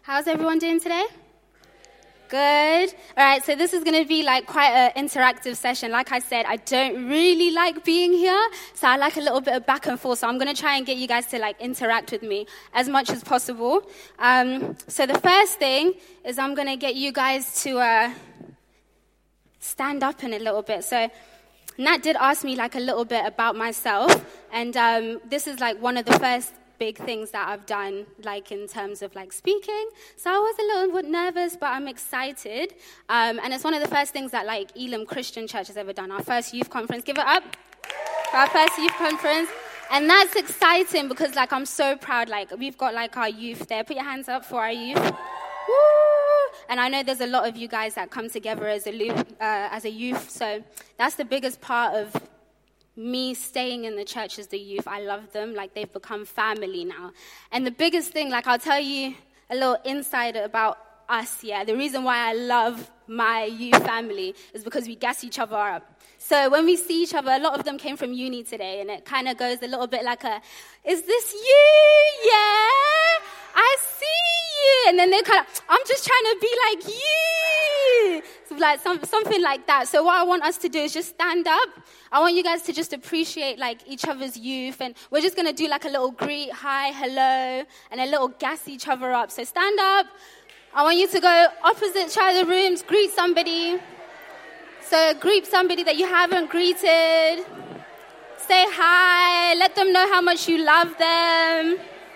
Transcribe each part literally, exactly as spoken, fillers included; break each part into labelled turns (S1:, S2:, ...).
S1: How's everyone doing today? Good. All right, so this is going to be like quite an interactive session. Like I said, I don't really like being here, so I like a little bit of back and forth. So I'm going to try and get you guys to like interact with me as much as possible. Um, so the first thing is I'm going to get you guys to uh, stand up in a little bit. So Nat did ask me like a little bit about myself, and um, this is like one of the first big things that I've done, like in terms of like speaking. So I was a little bit nervous, but I'm excited. Um, and it's one of the first things that like Elim Christian Church has ever done. Our first youth conference. Give it up for our first youth conference. And that's exciting because like I'm so proud. Like we've got like our youth there. Put your hands up for our youth. Woo! And I know there's a lot of you guys that come together as a uh, as a youth. So that's the biggest part of me staying in the church as the youth. I love them. Like they've become family now. And the biggest thing, like I'll tell you a little insight about us, yeah. The reason why I love my youth family is because we gas each other up. So when we see each other, a lot of them came from uni today, and it kind of goes a little bit like a, is this you? Yeah, I see you. And then they kind of, I'm just trying to be like you. So like some, something like that. So what I want us to do is just stand up. I want you guys to just appreciate like each other's youth, and we're just going to do like a little greet, hi, hello, and a little gas each other up. So stand up. I want you to go opposite side of the rooms, greet somebody. So greet somebody that you haven't greeted. Say hi. Let them know how much you love them.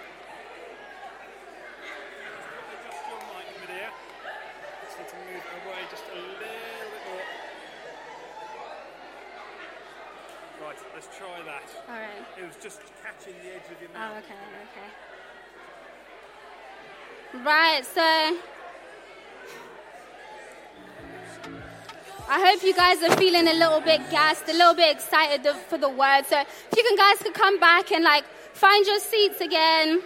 S2: Right, let's try that.
S1: All right.
S2: It was just catching the edge of your mouth.
S1: Oh, okay, okay. Right, so I hope you guys are feeling a little bit gassed, a little bit excited for the word. So if you can, guys could come back and like find your seats again.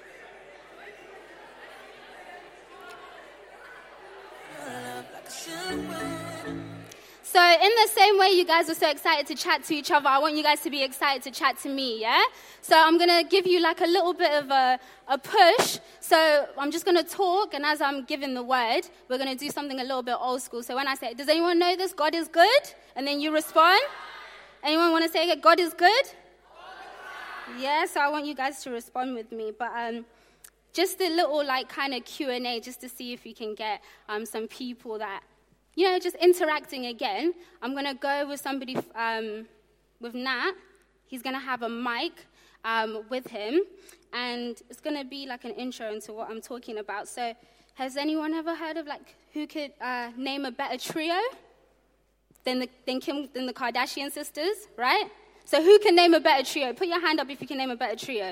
S1: So in the same way you guys are so excited to chat to each other, I want you guys to be excited to chat to me, yeah? So I'm going to give you like a little bit of a, a push. So I'm just going to talk, and as I'm giving the word, we're going to do something a little bit old school. So when I say, does anyone know this? God is good? And then you respond. Anyone want to say it? God is good? Yeah, so I want you guys to respond with me. But um, just a little like kind of Q and A just to see if we can get um, some people that, you know, just interacting again. I'm going to go with somebody, um, with Nat. He's going to have a mic um, with him, and it's going to be like an intro into what I'm talking about. So has anyone ever heard of, like, who could uh, name a better trio than the, than, Kim, than the Kardashian sisters, right? So who can name a better trio? Put your hand up if you can name a better trio.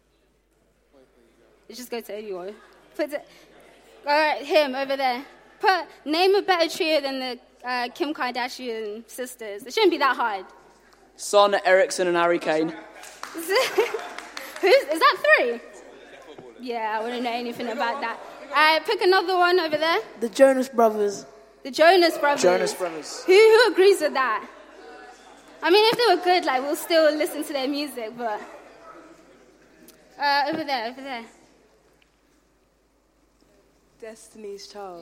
S1: Let's just go to anyone. Put it, all right, him over there. Put, name a better trio than the uh, Kim Kardashian sisters. It shouldn't be that hard.
S3: Son, Ericsson, and Harry Kane.
S1: Who's, is that three? Yeah, I wouldn't know anything about that. All right, pick another one over there.
S4: The Jonas Brothers.
S1: The Jonas Brothers.
S3: Jonas Brothers.
S1: Who, who agrees with that? I mean, if they were good, like, we'll still listen to their music, but... Uh, over there, over there.
S4: Destiny's Child.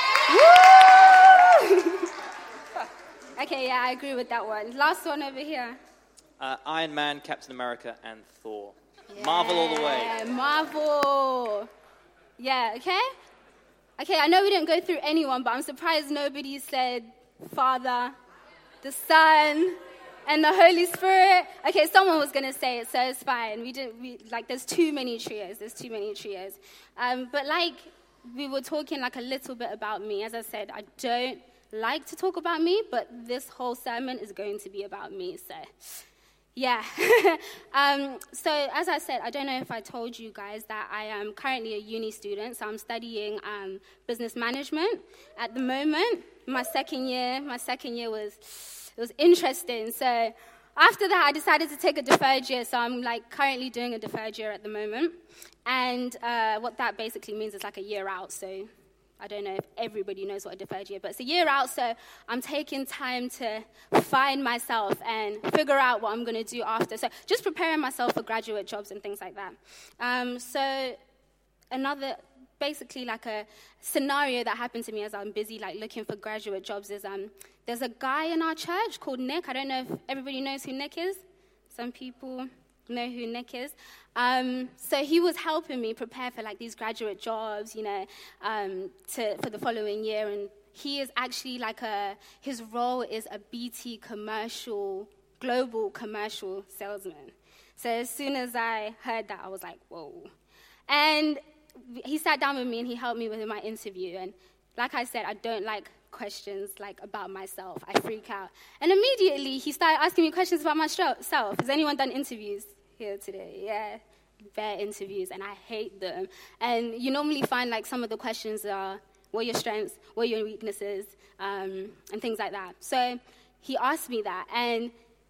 S1: Woo! Okay, yeah, I agree with that one. Last one over here.
S5: Uh, Iron Man, Captain America, and Thor.
S1: Yeah,
S5: Marvel all the way.
S1: Marvel. Yeah, okay? Okay, I know we didn't go through anyone, but I'm surprised nobody said Father, the Son, and the Holy Spirit. Okay, someone was going to say it, so it's fine. We didn't, we, like, there's too many trios. There's too many trios. Um, but, like, we were talking, like, a little bit about me. As I said, I don't like to talk about me, but this whole sermon is going to be about me, so... Yeah. um, so as I said, I don't know if I told you guys that I am currently a uni student, so I'm studying um, business management at the moment. My second year, my second year was, it was interesting. So after that, I decided to take a deferred year, so I'm like currently doing a deferred year at the moment. And uh, what that basically means is like a year out, so... I don't know if everybody knows what a deferred year, but it's a year out, so I'm taking time to find myself and figure out what I'm going to do after. So just preparing myself for graduate jobs and things like that. Um, so another basically like a scenario that happened to me as I'm busy like looking for graduate jobs. Is um, there's a guy in our church called Nick. I don't know if everybody knows who Nick is. Some people know who Nick is. Um, so he was helping me prepare for like these graduate jobs, you know, um, to for the following year. And he is actually like a, his role is a B T commercial, global commercial salesman. So as soon as I heard that, I was like, whoa. And he sat down with me and he helped me with my interview. And like I said, I don't like questions like about myself. I freak out. And immediately he started asking me questions about myself. Has anyone done interviews here today? Yeah, bare interviews, and I hate them. And you normally find like some of the questions are, what are your strengths, what are your weaknesses, um, and things like that. So he asked me that, and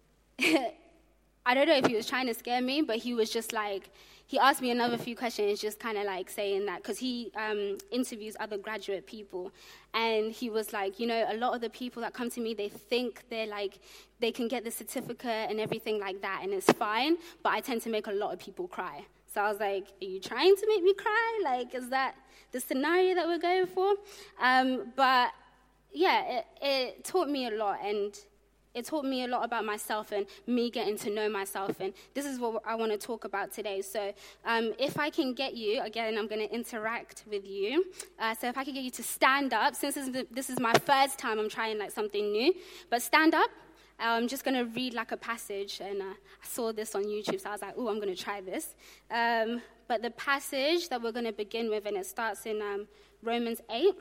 S1: I don't know if he was trying to scare me, but he was just like, he asked me another few questions, just kind of like saying that, because he um, interviews other graduate people. And he was like, you know, a lot of the people that come to me, they think they're like, they can get the certificate and everything like that, and it's fine, but I tend to make a lot of people cry. So I was like, are you trying to make me cry? Like, is that the scenario that we're going for? Um, but yeah, it, it taught me a lot, and it taught me a lot about myself and me getting to know myself. And this is what I want to talk about today. So um, if I can get you, again, I'm going to interact with you. Uh, so if I can get you to stand up, since this is, the, this is my first time I'm trying like something new, but stand up. I'm just going to read like a passage. And uh, I saw this on YouTube, so I was like, oh, I'm going to try this. Um, but the passage that we're going to begin with, and it starts in um, Romans eight.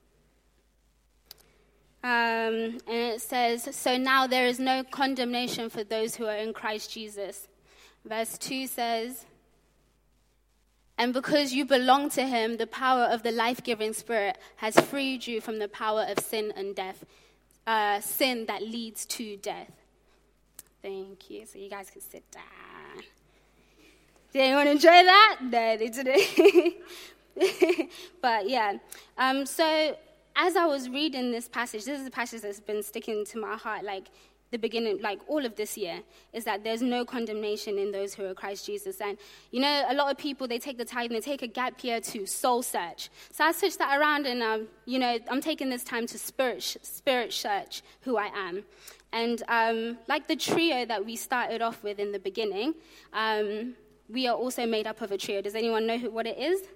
S1: Um, and it says, so now there is no condemnation for those who are in Christ Jesus. Verse two says, and because you belong to him, the power of the life-giving Spirit has freed you from the power of sin and death, uh, sin that leads to death. Thank you. So you guys can sit down. Did anyone enjoy that? No, they didn't. But yeah, um, so as I was reading this passage, this is a passage that's been sticking to my heart, like the beginning, like all of this year, is that there's no condemnation in those who are Christ Jesus. And, you know, a lot of people, they take the time, they take a gap year to soul search. So I switched that around and, um, you know, I'm taking this time to spirit, spirit search who I am. And um, like the trio that we started off with in the beginning, um, we are also made up of a trio. Does anyone know who, what it is?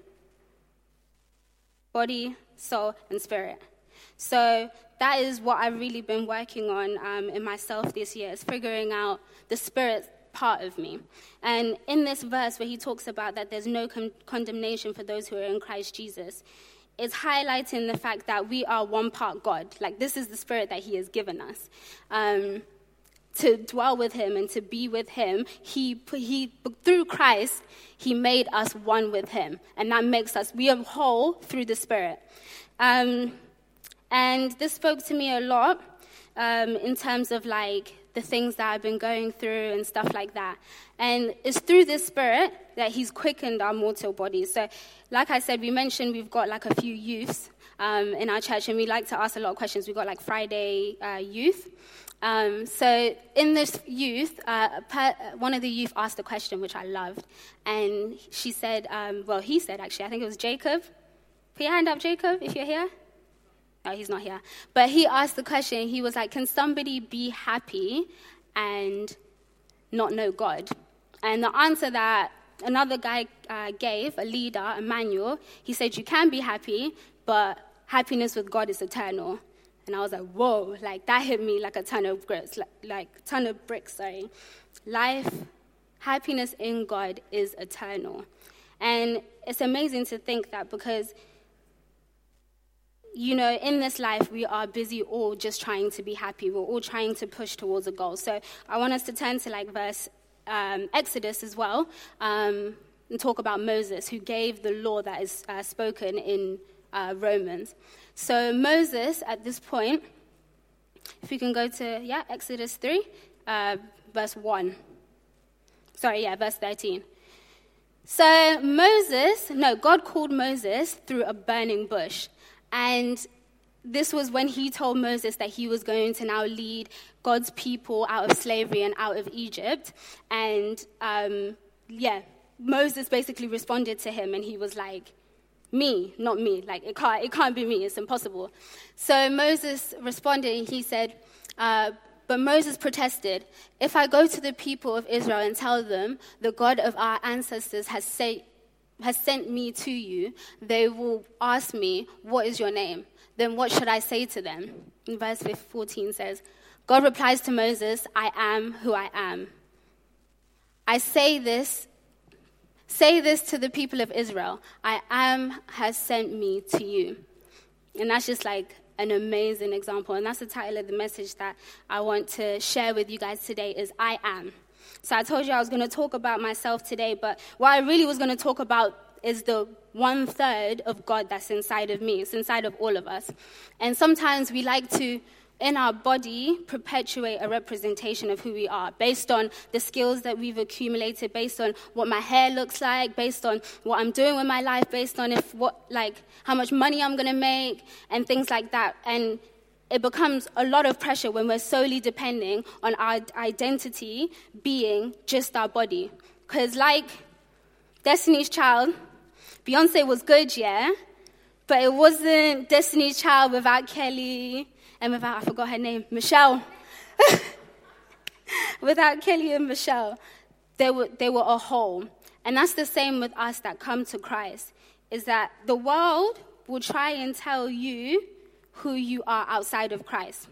S1: Body, soul, and spirit. So that is what I've really been working on um, in myself this year, is figuring out the spirit part of me. And in this verse where he talks about that there's no con- condemnation for those who are in Christ Jesus, it's highlighting the fact that we are one part God. Like, this is the spirit that he has given us. Um, to dwell with him and to be with him, he, he through Christ, he made us one with him. And that makes us, we are whole through the Spirit. Um, and this spoke to me a lot um, in terms of like the things that I've been going through and stuff like that. And it's through this Spirit that he's quickened our mortal bodies. So like I said, we mentioned we've got like a few youths um, in our church, and we like to ask a lot of questions. We've got like Friday uh, youth. Um, so in this youth, uh, per, one of the youth asked a question, which I loved. And she said, um, well, he said, actually, I think it was Jacob. Put your hand up, Jacob, if you're here. No, he's not here. But he asked the question, he was like, can somebody be happy and not know God? And the answer that another guy uh, gave, a leader, Emmanuel, he said, you can be happy, but happiness with God is eternal. And I was like, whoa, like that hit me like a ton of bricks, like, like ton of bricks, sorry. Life, happiness in God is eternal. And it's amazing to think that, because, you know, in this life, we are busy all just trying to be happy. We're all trying to push towards a goal. So I want us to turn to like verse um, Exodus as well, um, and talk about Moses, who gave the law that is uh, spoken in uh, Romans. So Moses, at this point, if you can go to, yeah, Exodus three, uh, verse one. Sorry, yeah, verse thirteen. So Moses, no, God called Moses through a burning bush. And this was when he told Moses that he was going to now lead God's people out of slavery and out of Egypt. And, um, yeah, Moses basically responded to him, and he was like, Me, not me. Like, it can't, it can't be me. It's impossible. So Moses responded, and he said, uh, but Moses protested, if I go to the people of Israel and tell them, the God of our ancestors has, say, has sent me to you, they will ask me, what is your name? Then what should I say to them? And verse fourteen says, God replies to Moses, I am who I am. I say this, say this to the people of Israel, I am has sent me to you. And that's just like an amazing example. And that's the title of the message that I want to share with you guys today is I am. So I told you I was going to talk about myself today, but what I really was going to talk about is the one third of God that's inside of me. It's inside of all of us. And sometimes we like to, in our body, perpetuate a representation of who we are based on the skills that we've accumulated, based on what my hair looks like, based on what I'm doing with my life, based on if what like how much money I'm going to make and things like that. And it becomes a lot of pressure when we're solely depending on our identity being just our body. Because like Destiny's Child, Beyonce was good, yeah, but it wasn't Destiny's Child without Kelly and without, I forgot her name, Michelle. Without Kelly and Michelle, they were, they were a whole. And that's the same with us that come to Christ, is that the world will try and tell you who you are outside of Christ.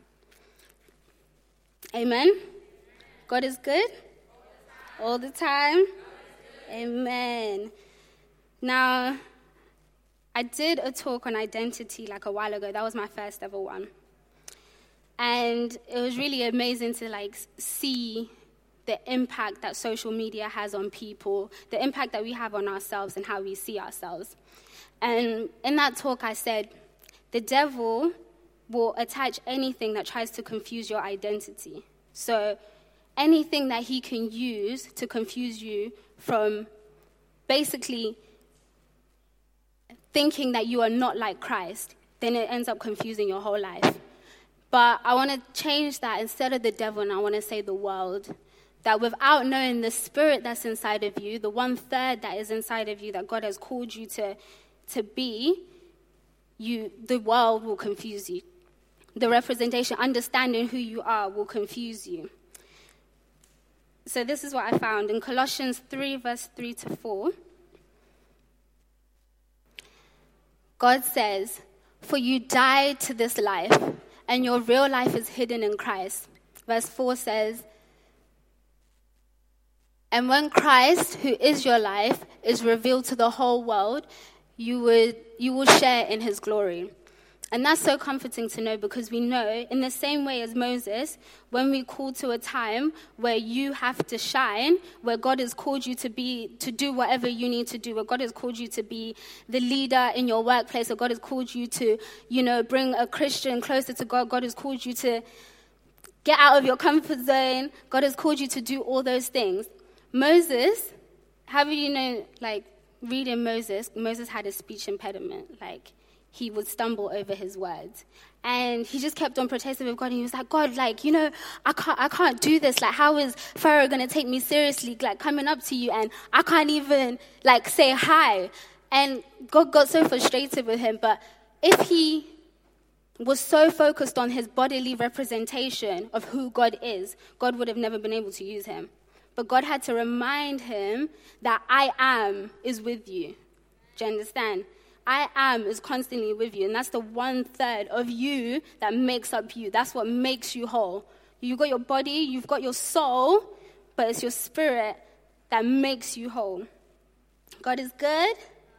S1: Amen? God is good? All the time? Amen. Now, I did a talk on identity like a while ago. That was my first ever one. And it was really amazing to like see the impact that social media has on people, the impact that we have on ourselves and how we see ourselves. And in that talk I said, the devil will attach anything that tries to confuse your identity. So anything that he can use to confuse you from basically thinking that you are not like Christ, then it ends up confusing your whole life. But I want to change that. Instead of the devil, and I want to say the world, that without knowing the spirit that's inside of you, the one third that is inside of you that God has called you to, to be, you, the world will confuse you. The representation, understanding who you are, will confuse you. So this is what I found in Colossians three, verse three to four. God says, for you died to this life, and your real life is hidden in Christ. Verse four says, and when Christ, who is your life, is revealed to the whole world, you would you will share in his glory. And that's so comforting to know, because we know, in the same way as Moses, when we call to a time where you have to shine, where God has called you to be, to do whatever you need to do, where God has called you to be the leader in your workplace, or God has called you to, you know, bring a Christian closer to God, God has called you to get out of your comfort zone, God has called you to do all those things. Moses, how do you know, like, reading Moses, Moses had a speech impediment, like, he would stumble over his words. And he just kept on protesting with God. And he was like, God, like, you know, I can't I can't do this. Like, how is Pharaoh going to take me seriously, like, coming up to you? And I can't even, like, say hi. And God got so frustrated with him. But if he was so focused on his bodily representation of who God is, God would have never been able to use him. But God had to remind him that I am is with you. Do you understand? I am is constantly with you, and that's the one third of you that makes up you. That's what makes you whole. You've got your body, you've got your soul, but it's your spirit that makes you whole. God is good?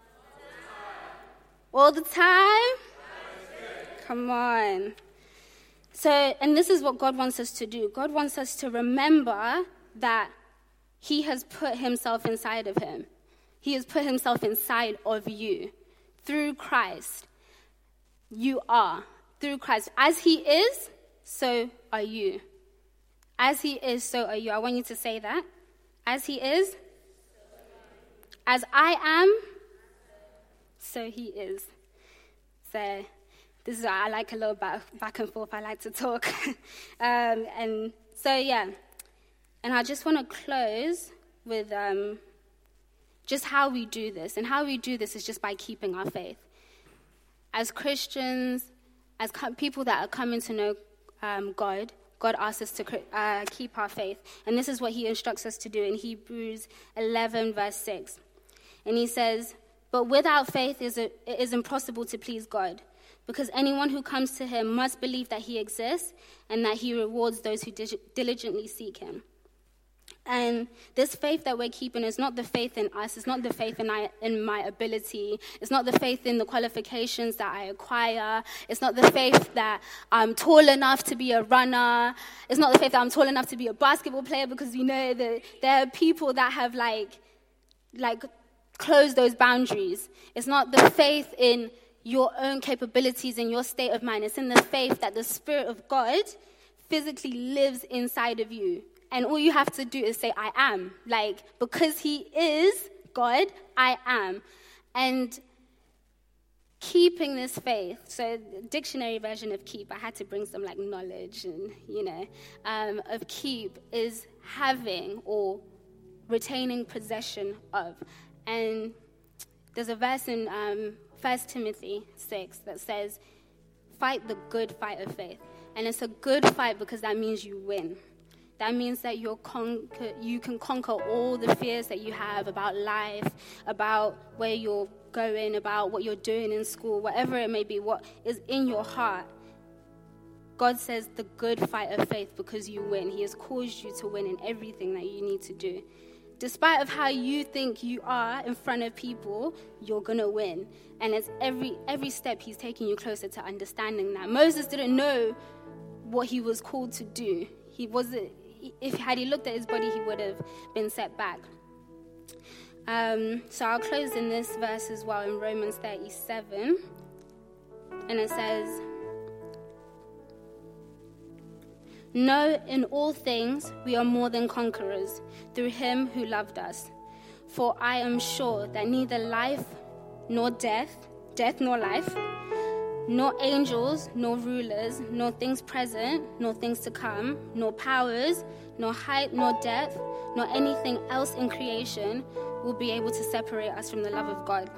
S1: All the time? Come on. So, and this is what God wants us to do. God wants us to remember that he has put himself inside of him. He has put himself inside of you. Through Christ, you are. Through Christ. As he is, so are you. As he is, so are you. I want you to say that. As he is, as I am, so he is. So this is why I like a little back, back and forth. I like to talk. um, and so, yeah. And I just want to close with um, just how we do this. And how we do this is just by keeping our faith. As Christians, as co- people that are coming to know um, God, God asks us to uh, keep our faith. And this is what he instructs us to do in Hebrews eleven, verse six. And he says, but without faith is it is impossible to please God, because anyone who comes to him must believe that he exists and that he rewards those who dig- diligently seek him. And this faith that we're keeping is not the faith in us. It's not the faith in, I, in my ability. It's not the faith in the qualifications that I acquire. It's not the faith that I'm tall enough to be a runner. It's not the faith that I'm tall enough to be a basketball player, because you know that there are people that have like, like closed those boundaries. It's not the faith in your own capabilities and your state of mind. It's in the faith that the Spirit of God physically lives inside of you. And all you have to do is say, I am. Like, because he is God, I am. And keeping this faith, so the dictionary version of keep, I had to bring some, like, knowledge and, you know, um, of keep is having or retaining possession of. And there's a verse in um, First Timothy six that says, fight the good fight of faith. And it's a good fight because that means you win. That means that you're conquer, you can conquer all the fears that you have about life, about where you're going, about what you're doing in school, whatever it may be, what is in your heart. God says the good fight of faith because you win. He has caused you to win in everything that you need to do. Despite of how you think you are in front of people, you're going to win. And it's every every step he's taking you closer to understanding that. Moses didn't know what he was called to do. He wasn't. If had he looked at his body, he would have been set back. Um, so I'll close in this verse as well in Romans thirty-seven. And it says, no, in all things we are more than conquerors through him who loved us. For I am sure that neither life nor death, death nor life, nor angels, nor rulers, nor things present, nor things to come, nor powers, nor height, nor depth, nor anything else in creation will be able to separate us from the love of God.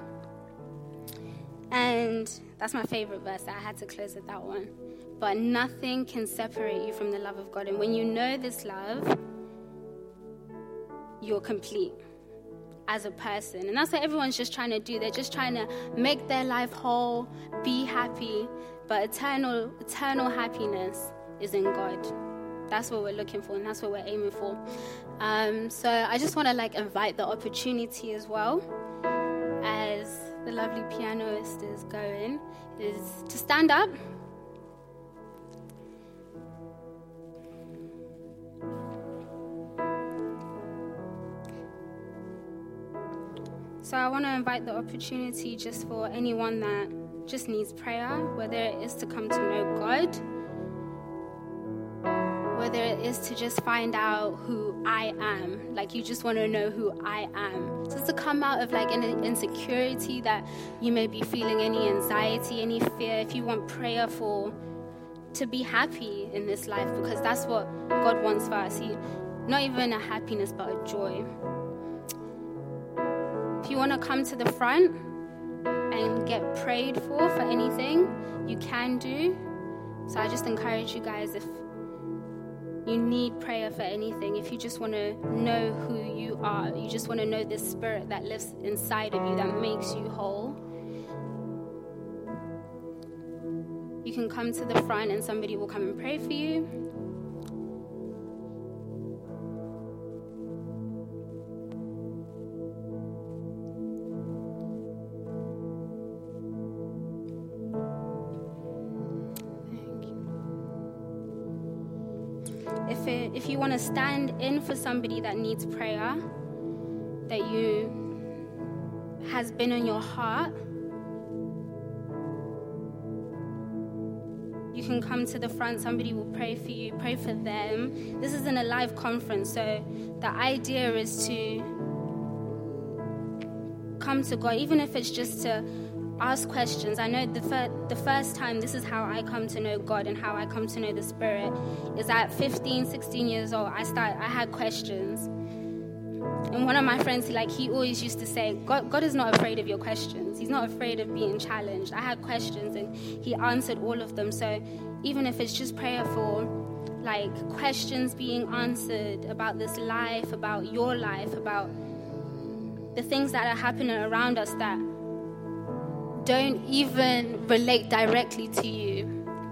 S1: And that's my favorite verse. I had to close with that one. But nothing can separate you from the love of God. And when you know this love, you're complete as a person. And that's what everyone's just trying to do. They're just trying to make their life whole, be happy, but eternal eternal happiness is in God. That's what we're looking for, and that's what we're aiming for. Um, so I just want to like invite the opportunity as well, as the lovely pianist is going, is to stand up. So I want to invite the opportunity just for anyone that just needs prayer, whether it is to come to know God, whether it is to just find out who I am, like you just want to know who I am. Just to come out of like an insecurity that you may be feeling, any anxiety, any fear, if you want prayer for, to be happy in this life, because that's what God wants for us. He, not even a happiness, but a joy. If you want to come to the front and get prayed for for anything, you can do. So I just encourage you guys, if you need prayer for anything, if you just want to know who you are, you just want to know this spirit that lives inside of you that makes you whole, you can come to the front and somebody will come and pray for you. If it, if you want to stand in for somebody that needs prayer, that you has been on your heart, you can come to the front. Somebody will pray for you, pray for them. This isn't a live conference, so the idea is to come to God, even if it's just to ask questions. I know the, fir- the first time, this is how I come to know God and how I come to know the Spirit, is at fifteen, sixteen years old. I start. I had questions. And one of my friends, like, he always used to say, God, God is not afraid of your questions. He's not afraid of being challenged. I had questions and he answered all of them. So even if it's just prayer for, like, questions being answered about this life, about your life, about the things that are happening around us that don't even relate directly to you.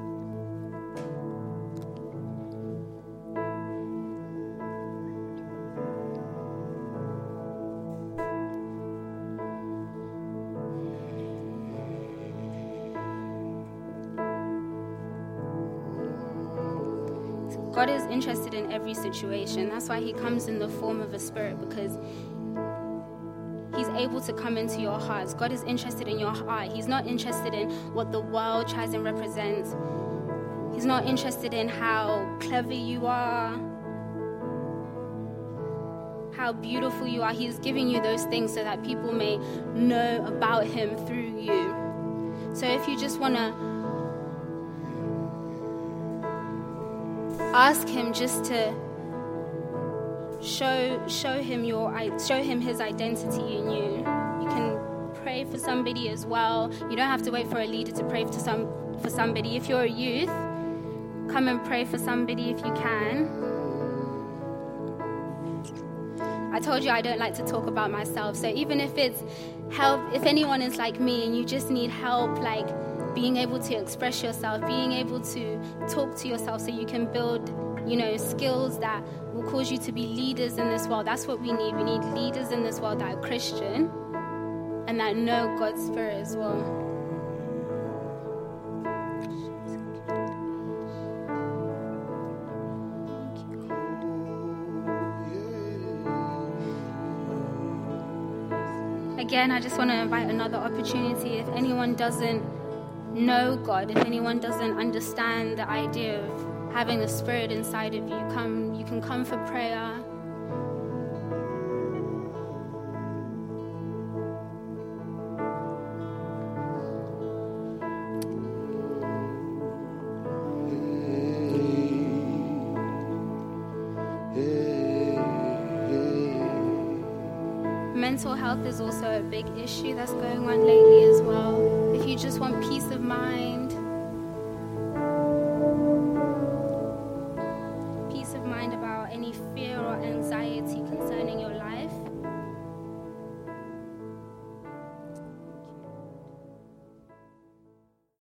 S1: God is interested in every situation. That's why he comes in the form of a spirit, because he's able to come into your hearts. God is interested in your heart. He's not interested in what the world tries and represents. He's not interested in how clever you are, how beautiful you are. He's giving you those things so that people may know about him through you. So if you just want to ask him just to show show him your show him his identity in you. You can pray for somebody as well. You don't have to wait for a leader to pray for some for somebody. If you're a youth, come and pray for somebody if you can. I told you I don't like to talk about myself, so even if it's help, if anyone is like me and you just need help, like being able to express yourself, being able to talk to yourself so you can build, you know, skills that will cause you to be leaders in this world. That's what we need. We need leaders in this world that are Christian and that know God's Spirit as well. Again, I just want to invite another opportunity. If anyone doesn't know God, if anyone doesn't understand the idea of having the Spirit inside of you, come you can come for prayer. Mental health is also a big issue that's going on lately as well. If you just want peace of mind,